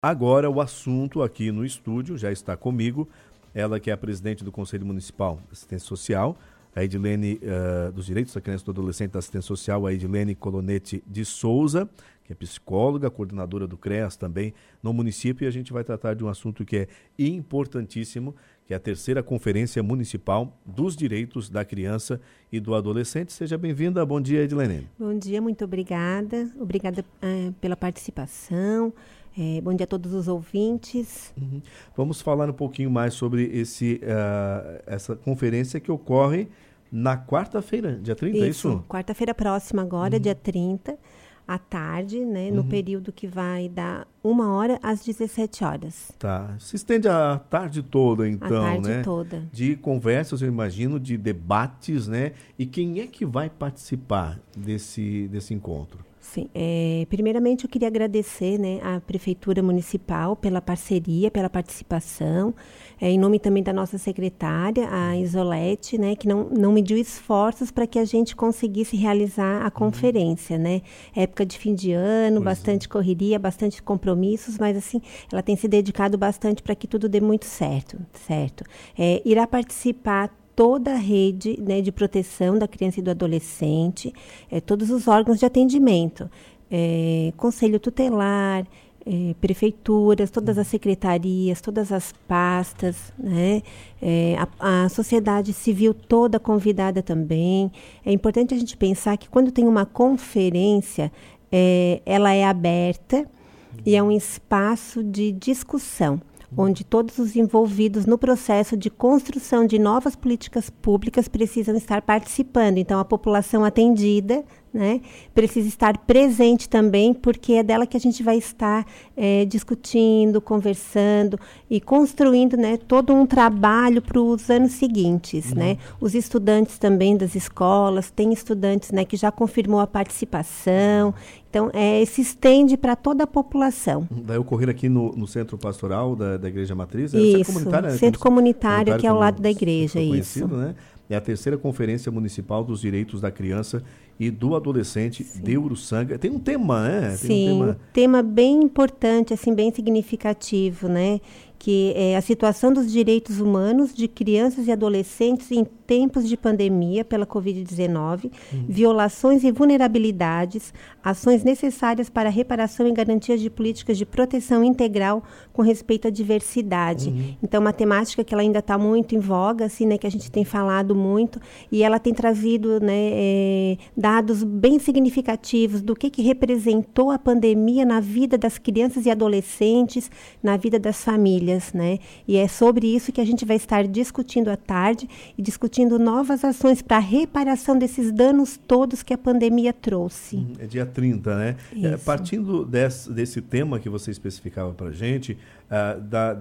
Agora o assunto aqui no estúdio já está comigo, ela que é a presidente do Conselho Municipal de Assistência Social, a Edilene, dos Direitos da Criança e do Adolescente da Assistência Social, a Edilene Colonete de Souza, que é psicóloga, coordenadora do CREAS também no município, e a gente vai tratar de um assunto que é importantíssimo, que é a terceira Conferência Municipal dos Direitos da Criança e do Adolescente. Seja bem-vinda. Bom dia, Edilene. Bom dia, muito obrigada. Obrigada pela participação. Bom dia a todos os ouvintes. Vamos falar um pouquinho mais sobre essa conferência que ocorre na quarta-feira, dia 30, é isso? Quarta-feira próxima agora, dia 30, à tarde, né, no período que vai dar 1h às 17 horas. Tá. Se estende a tarde toda, então, a tarde né? toda. De conversas, eu imagino, de debates, né? E quem é que vai participar desse encontro? Sim, primeiramente eu queria agradecer, né, à Prefeitura Municipal pela parceria, pela participação, em nome também da nossa secretária, a Isolete, né, que não mediu esforços para que a gente conseguisse realizar a conferência, né? Época de fim de ano, bastante correria, bastante compromissos, mas assim, ela tem se dedicado bastante para que tudo dê muito certo. Irá participar toda a rede, né, de proteção da criança e do adolescente, todos os órgãos de atendimento, Conselho Tutelar, prefeituras, todas as secretarias, todas as pastas, né, a sociedade civil toda convidada também. É importante a gente pensar que quando tem uma conferência, ela é aberta e é um espaço de discussão, onde todos os envolvidos no processo de construção de novas políticas públicas precisam estar participando. Então, a população atendida, né, precisa estar presente também, porque é dela que a gente vai estar discutindo, conversando e construindo, né, todo um trabalho para os anos seguintes. Né? Os estudantes também das escolas, tem estudantes, né, que já confirmou a participação. Então, se estende para toda a população. Vai ocorrer aqui no Centro Pastoral da Igreja Matriz? Isso, Centro Comunitário, que é ao lado da igreja. Isso. Né? É a terceira Conferência Municipal dos Direitos da Criança e do Adolescente de Uruçanga. Tem um tema, né? Sim, tema bem importante, assim, bem significativo, né? Que é a situação dos direitos humanos de crianças e adolescentes em tempos de pandemia pela Covid-19, violações e vulnerabilidades, ações necessárias para a reparação e garantia de políticas de proteção integral com respeito à diversidade. Então, uma temática que ela ainda está muito em voga, assim, né, que a gente tem falado muito, e ela tem trazido, né, dados bem significativos do que representou a pandemia na vida das crianças e adolescentes, na vida das famílias. Né? E é sobre isso que a gente vai estar discutindo à tarde e discutindo novas ações para a reparação desses danos todos que a pandemia trouxe. É dia 30, né? Partindo desse tema que você especificava para a gente, da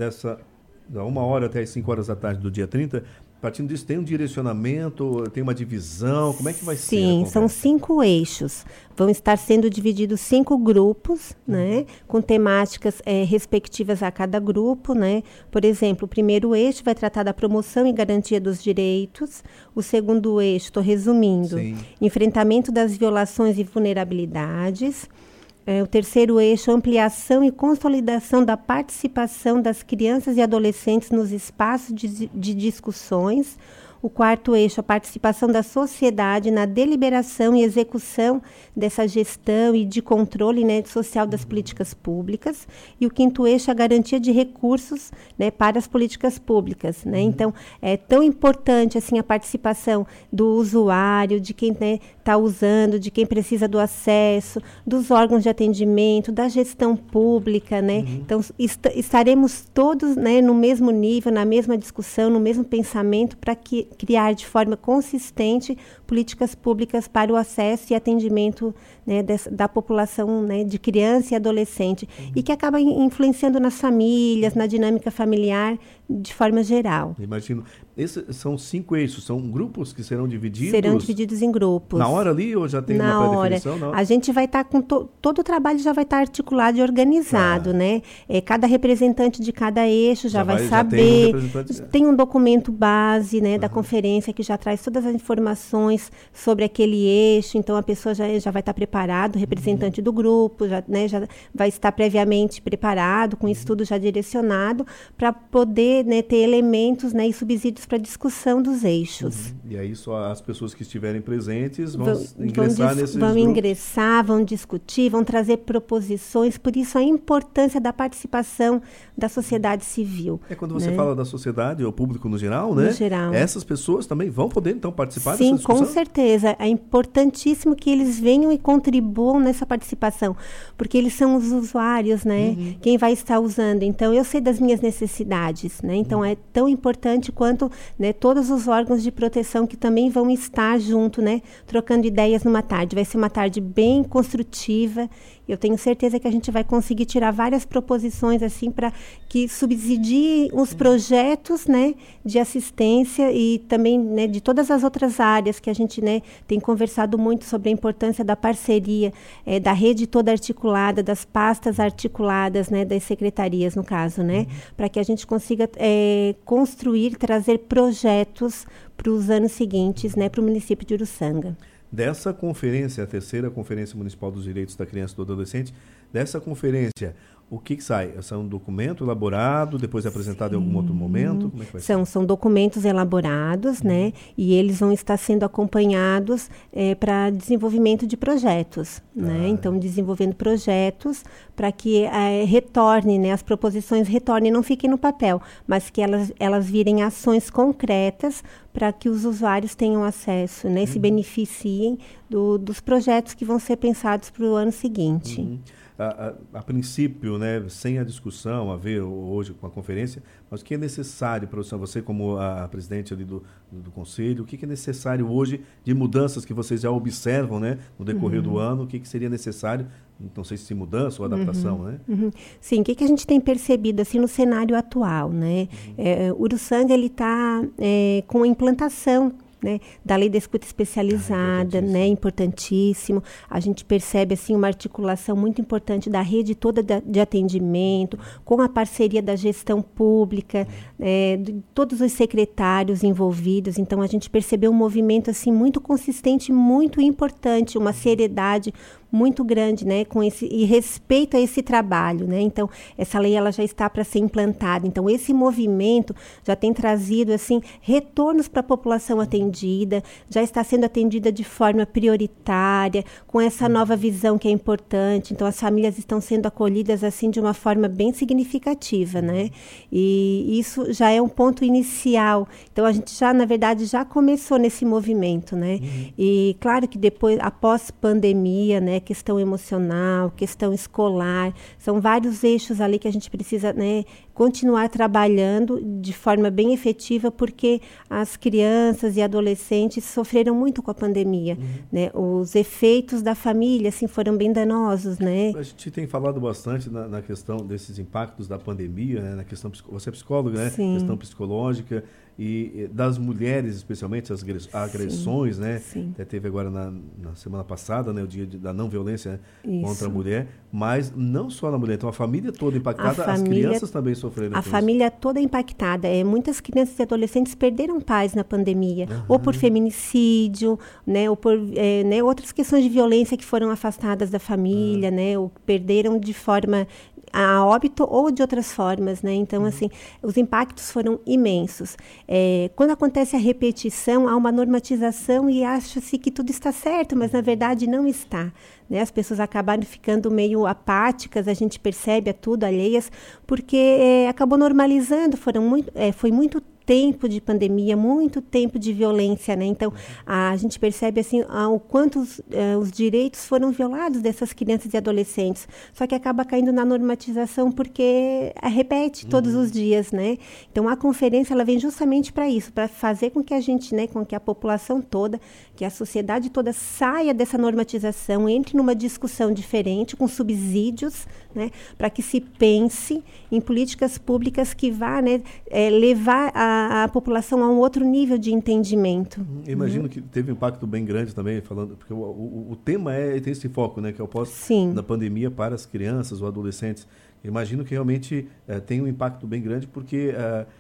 1h até as 5h da tarde do dia 30, partindo disso, tem um direcionamento, tem uma divisão, como é que vai ser? Sim, são 5 eixos. Vão estar sendo divididos 5 grupos, né, com temáticas respectivas a cada grupo, né? Por exemplo, o primeiro eixo vai tratar da promoção e garantia dos direitos. O segundo eixo, estou resumindo, enfrentamento das violações e vulnerabilidades. O terceiro eixo, ampliação e consolidação da participação das crianças e adolescentes nos espaços de discussões. O quarto eixo, a participação da sociedade na deliberação e execução dessa gestão e de controle, né, social das políticas públicas. E o quinto eixo, a garantia de recursos, né, para as políticas públicas. Né? Então, é tão importante assim, a participação do usuário, de quem está usando, de quem precisa do acesso, dos órgãos de atendimento, da gestão pública. Né? Então, estaremos todos, né, no mesmo nível, na mesma discussão, no mesmo pensamento, para criar de forma consistente políticas públicas para o acesso e atendimento, né, da população, né, de criança e adolescente, e que acaba influenciando nas famílias, na dinâmica familiar, de forma geral. Imagino. Esses são 5 eixos, são grupos que serão divididos? Serão divididos em grupos. Na hora ali ou já tem uma pré-definição? Na hora. A gente vai estar com todo o trabalho já vai estar articulado e organizado, né? Cada representante de cada eixo já vai saber. Tem um documento base, né, da conferência que já traz todas as informações sobre aquele eixo. Então a pessoa já vai estar preparado, o representante do grupo, já vai estar previamente preparado, com estudo já direcionado, para poder, né, ter elementos, né, e subsídios para discussão dos eixos. E aí só as pessoas que estiverem presentes vão ingressar nesses grupos? Vão ingressar, vão discutir, vão trazer proposições, por isso a importância da participação da sociedade civil. Quando você fala da sociedade, o público no geral, né? No geral. Essas pessoas também vão poder, então, participar dessa discussão? Sim, com certeza. É importantíssimo que eles venham e contribuam nessa participação, porque eles são os usuários, né? Quem vai estar usando. Então, eu sei das minhas necessidades, né? Então, é tão importante quanto, né, todos os órgãos de proteção que também vão estar junto, né, trocando ideias numa tarde. Vai ser uma tarde bem construtiva. Eu tenho certeza que a gente vai conseguir tirar várias proposições assim para que subsidiem os projetos, né, de assistência e também, né, de todas as outras áreas que a gente, né, tem conversado muito sobre a importância da parceria, da rede toda articulada, das pastas articuladas, né, das secretarias no caso, né, para que a gente consiga construir, trazer projetos para os anos seguintes, né, para o município de Uruçanga. Dessa conferência, a terceira Conferência Municipal dos Direitos da Criança e do Adolescente, dessa conferência, o que sai? É um documento elaborado, depois apresentado em algum outro momento? Como é que vai ser? São documentos elaborados, né? E eles vão estar sendo acompanhados para desenvolvimento de projetos, né? Então, desenvolvendo projetos para que retorne, né? As proposições retornem, não fiquem no papel, mas que elas virem ações concretas para que os usuários tenham acesso, né? Se beneficiem dos projetos que vão ser pensados para o ano seguinte. A princípio, né, sem a discussão, a ver hoje com a conferência, mas o que é necessário, professor, você como a presidente ali do Conselho, o que é necessário hoje de mudanças que vocês já observam, né, no decorrer do ano, o que seria necessário, não sei se mudança ou adaptação, né? Sim, o que a gente tem percebido assim, no cenário atual, né? Uruçanga está com a implantação, né, da lei da escuta especializada, né, importantíssimo. A gente percebe assim uma articulação muito importante da rede toda de atendimento, com a parceria da gestão pública, de todos os secretários envolvidos. Então a gente percebeu um movimento assim muito consistente, muito importante, uma seriedade muito grande, né, e respeito a esse trabalho, né? Então essa lei ela já está para ser implantada. Então esse movimento já tem trazido assim retornos para a população atendida, já está sendo atendida de forma prioritária, com essa nova visão que é importante. Então as famílias estão sendo acolhidas assim de uma forma bem significativa, né? E isso já é um ponto inicial. Então a gente já, na verdade, já começou nesse movimento, né? E claro que depois, após pandemia, né, questão emocional, questão escolar, são vários eixos ali que a gente precisa, né, continuar trabalhando de forma bem efetiva, porque as crianças e adolescentes sofreram muito com a pandemia, né? Os efeitos da família, assim, foram bem danosos, né? A gente tem falado bastante na questão desses impactos da pandemia, né? Na questão, você é psicóloga, né? Sim. Questão psicológica e das mulheres, especialmente as agressões, sim, né? Sim. Até teve agora na semana passada, né? O dia da não violência contra a mulher, mas não só na mulher, então a família toda impactada, as crianças também sofreram. A família toda impactada. Muitas crianças e adolescentes perderam pais na pandemia, ou por feminicídio, né? Ou por né, outras questões de violência que foram afastadas da família, né? Ou perderam de forma a óbito ou de outras formas, né? Então, assim, os impactos foram imensos. Quando acontece a repetição, há uma normatização e acha-se que tudo está certo, mas na verdade não está, né? As pessoas acabaram ficando meio apáticas, a gente percebe a tudo, alheias, porque acabou normalizando, foi muito tempo de pandemia, muito tempo de violência, né? Então, a gente percebe assim o quanto os direitos foram violados dessas crianças e adolescentes. Só que acaba caindo na normatização porque repete todos os dias, né? Então, a conferência ela vem justamente para isso, para fazer com que a gente, né, com que a população toda, que a sociedade toda saia dessa normatização, entre numa discussão diferente, com subsídios, né, para que se pense em políticas públicas que vá, né, levar a população a um outro nível de entendimento. Imagino que teve um impacto bem grande também, falando, porque o tema tem esse foco, né, que é o pós da pandemia para as crianças ou adolescentes. Imagino que realmente tem um impacto bem grande, porque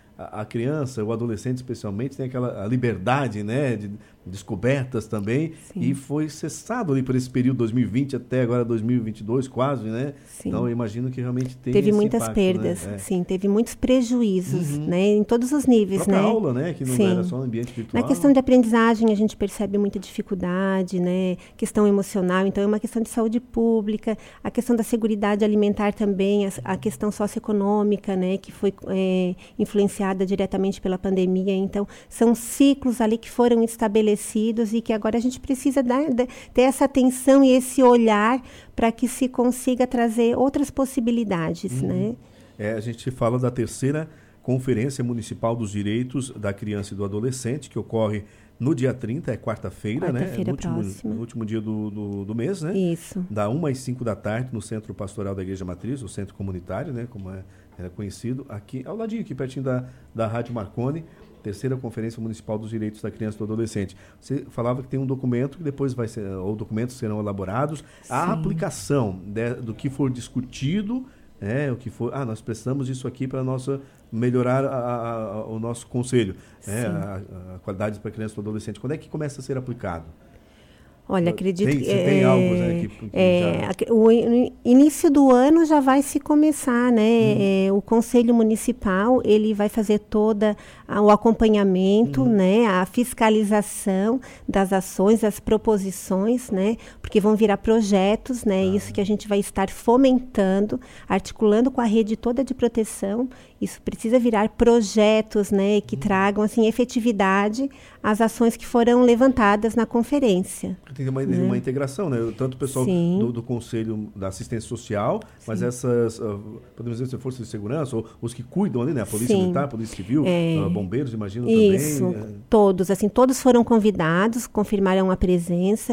a criança, o adolescente especialmente, tem aquela liberdade, né, de descobertas também. Sim. E foi cessado ali por esse período 2020 até agora 2022 quase, né? Sim. Então eu imagino que realmente teve muitas impacto, perdas, né? Sim, teve muitos prejuízos, né, em todos os níveis, a né? Aula, né, que não era só no ambiente virtual. Na questão de aprendizagem a gente percebe muita dificuldade, né? Questão emocional, então é uma questão de saúde pública, a questão da seguridade alimentar também, a questão socioeconômica, né, que foi influenciada diretamente pela pandemia. Então são ciclos ali que foram estabelecidos e que agora a gente precisa ter essa atenção e esse olhar para que se consiga trazer outras possibilidades, né? A gente fala da terceira Conferência Municipal dos Direitos da Criança e do Adolescente, que ocorre no dia 30, quarta-feira, né? No último dia do mês, né? Isso. Da 1 às 5 da tarde, no Centro Pastoral da Igreja Matriz, o Centro Comunitário, né? Como é conhecido, aqui ao ladinho, aqui pertinho da Rádio Marconi. Terceira Conferência Municipal dos Direitos da Criança e do Adolescente. Você falava que tem um documento que depois ou documentos serão elaborados. Sim. A aplicação do que for discutido, o que for, nós precisamos disso aqui para melhorar o nosso conselho, a qualidade para a criança e do adolescente. Quando é que começa a ser aplicado? Olha, acredito que tem algo, né, o início do ano já vai se começar, né? O Conselho Municipal ele vai fazer todo o acompanhamento, né? A fiscalização das ações, das proposições, né? Porque vão virar projetos, né? Isso que a gente vai estar fomentando, articulando com a rede toda de proteção. Isso precisa virar projetos, né? Que tragam assim efetividade às ações que foram levantadas na conferência. Tem uma integração, né? Tanto o pessoal do Conselho da Assistência Social, mas essas, podemos dizer, forças de segurança, ou os que cuidam ali, né? A Polícia Militar, a Polícia Civil, bombeiros, imagino também. Isso, todos foram convidados, confirmaram a presença.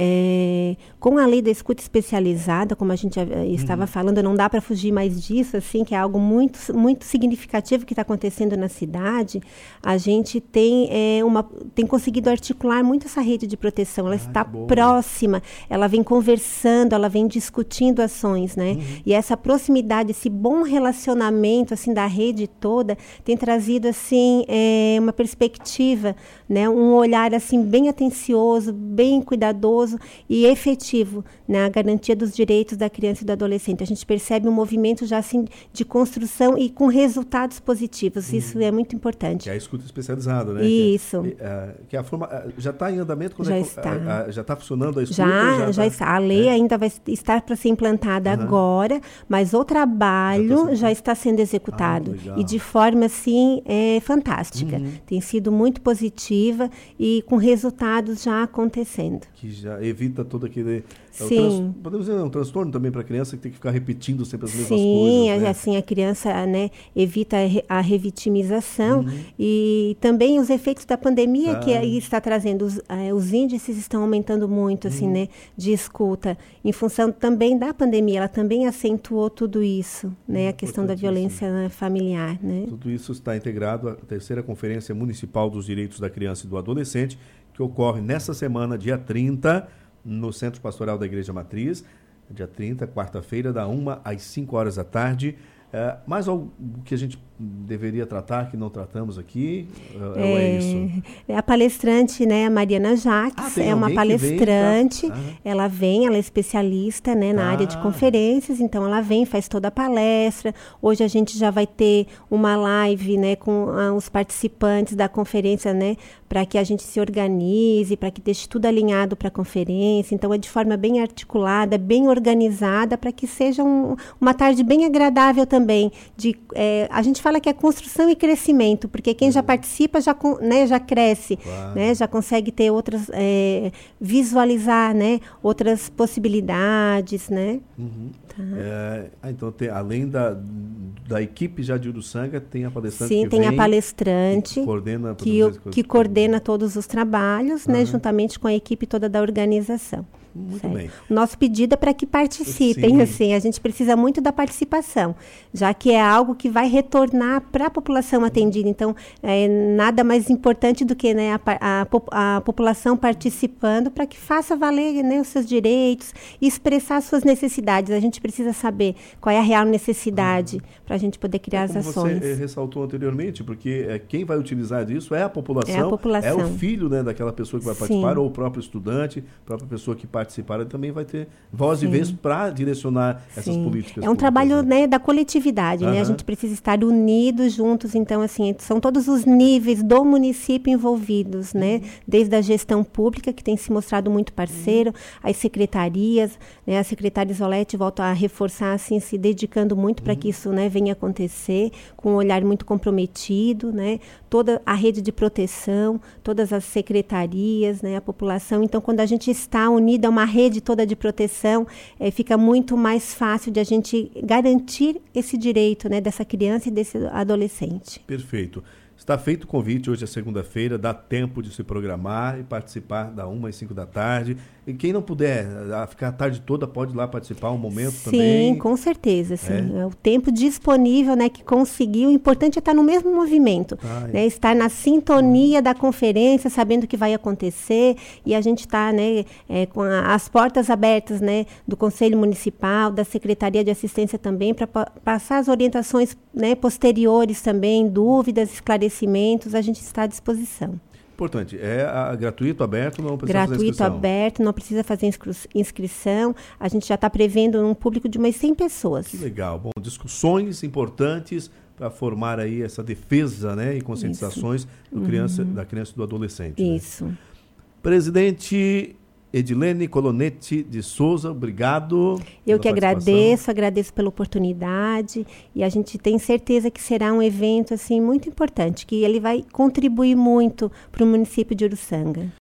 Com a lei da escuta especializada, como a gente estava falando, não dá para fugir mais disso, assim, que é algo muito, muito significativo que está acontecendo na cidade. A gente tem conseguido articular muito essa rede de proteção. Ela está próxima, ela vem conversando, ela vem discutindo ações, né? E essa proximidade, esse bom relacionamento, assim, da rede toda, tem trazido, assim, uma perspectiva, né? Um olhar, assim, bem atencioso, bem cuidadoso e efetivo na garantia dos direitos da criança e do adolescente. A gente percebe um movimento já, assim, de construção e com resultados positivos. Isso é muito importante. Que é a escuta especializada, né? Isso. Que a forma já está em andamento? Já está. Já está funcionando a escuta? Já está. A lei ainda vai estar para ser implantada agora, mas o trabalho já está sendo executado. E de forma, assim, fantástica. Tem sido muito positiva e com resultados já acontecendo. Que já evita todo aquele... Sim. Podemos dizer, um transtorno também para a criança que tem que ficar repetindo sempre as mesmas coisas. Sim, né? Assim, a criança, né, evita a revitimização e também os efeitos da pandemia que aí está trazendo. Os índices estão aumentando muito, assim, né, de escuta. Em função também da pandemia, ela também acentuou tudo isso, né, a questão da violência familiar. Né? Tudo isso está integrado à terceira Conferência Municipal dos Direitos da Criança e do Adolescente, que ocorre nessa semana, dia 30, no Centro Pastoral da Igreja Matriz, dia 30, quarta-feira, da 1 às 5 horas da tarde. Mais algo que a gente deveria tratar, que não tratamos aqui, é isso? A palestrante, né, a Mariana Jacques, é uma palestrante, ela é especialista, né, na área de conferências, então ela faz toda a palestra. Hoje a gente já vai ter uma live, né, com os participantes da conferência, né, para que a gente se organize, para que deixe tudo alinhado para a conferência. Então é de forma bem articulada, bem organizada, para que seja uma tarde bem agradável também também a gente fala que é construção e crescimento, porque quem já participa já cresce, claro, né, já consegue ter outras, visualizar, né, outras possibilidades, né? Uhum. Tá. Então, além da equipe já de Uruçanga, tem a palestrante. Sim, tem a palestrante que coordena todos os trabalhos, né, juntamente com a equipe toda da organização. Muito bem. O nosso pedido é para que participem, assim, a gente precisa muito da participação, já que é algo que vai retornar para a população atendida. Então, nada mais importante do que, né, a população participando para que faça valer, né, os seus direitos e expressar suas necessidades. A gente precisa saber qual é a real necessidade para a gente poder criar as ações. Você ressaltou anteriormente, porque quem vai utilizar disso é a população, é o filho, né, daquela pessoa que vai participar, Sim. ou o próprio estudante, a própria pessoa que participar, ele também vai ter voz e vez para direcionar essas políticas. É um trabalho, né, da coletividade, né? A gente precisa estar unidos, juntos. Então, assim, são todos os níveis do município envolvidos, né? Desde a gestão pública, que tem se mostrado muito parceiro, as secretarias, né? A secretária Isolete volta a reforçar, assim, se dedicando muito para que isso, né, venha acontecer, com um olhar muito comprometido, né? Toda a rede de proteção, todas as secretarias, né? A população. Então, quando a gente está unida a uma rede toda de proteção, fica muito mais fácil de a gente garantir esse direito, né, dessa criança e desse adolescente. Perfeito. Está feito o convite, hoje é segunda-feira, dá tempo de se programar e participar da 1 às 5 da tarde. E quem não puder ficar a tarde toda, pode ir lá participar um momento também. Sim, com certeza. Sim. É o tempo disponível, né, que conseguiu. O importante é estar no mesmo movimento, né, estar na sintonia da conferência, sabendo o que vai acontecer. E a gente está, né, com as portas abertas, né, do Conselho Municipal, da Secretaria de Assistência também, para passar as orientações, né, posteriores também, dúvidas, esclarecimentos, a gente está à disposição. Importante, gratuito, aberto, não precisa fazer inscrição? Gratuito, aberto, não precisa fazer inscrição. A gente já está prevendo um público de umas 100 pessoas. Que legal. Bom, discussões importantes para formar aí essa defesa, né, e conscientizações da criança e do adolescente. Isso. Né? Presidente Edilene Colonetti de Souza, obrigado. Eu que agradeço pela oportunidade, e a gente tem certeza que será um evento assim muito importante, que ele vai contribuir muito para o município de Uruçanga.